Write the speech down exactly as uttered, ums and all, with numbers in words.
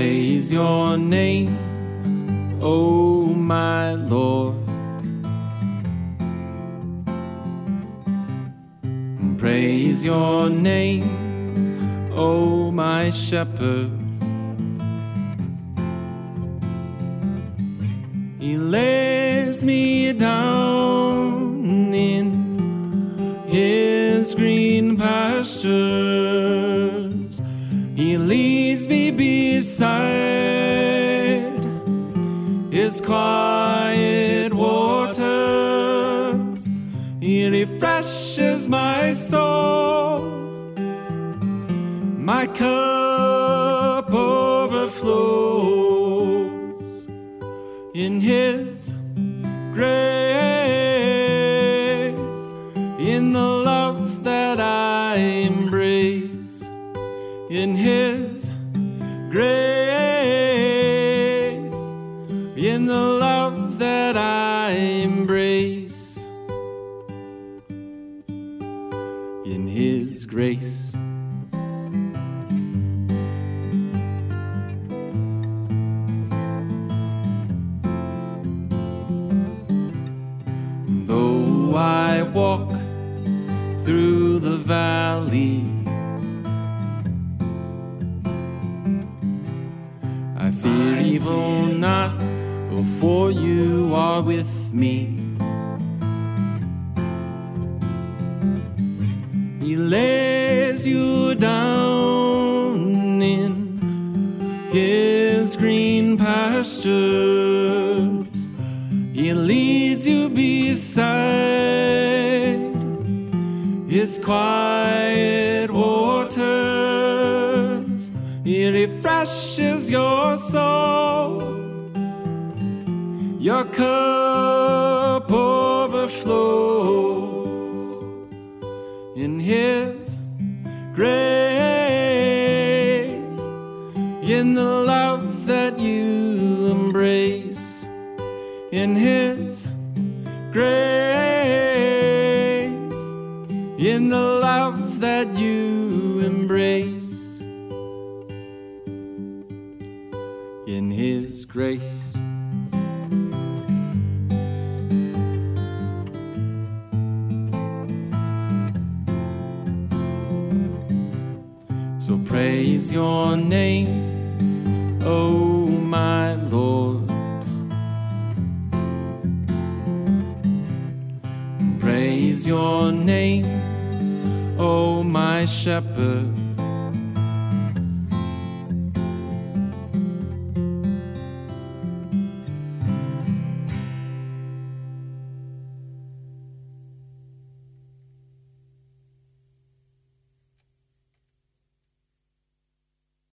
praise your name, oh my Lord. Praise your name, oh my shepherd. He lays me down in his green pastures. He leads me beside his quiet waters. He refreshes my soul. My cup overflows in his grace, in the love that I embrace, in his grace, in the love that I embrace, in his grace. Though I walk through the valley, I fear evil not, for you are with me. He lays you down in his green pastures. He leads you beside his quiet waters. He refreshes your soul. Your cup overflows in his grace, in the love that you embrace, in his grace, in the love that you embrace, in his grace. So praise your name, oh my Lord. Praise your name, oh my shepherd.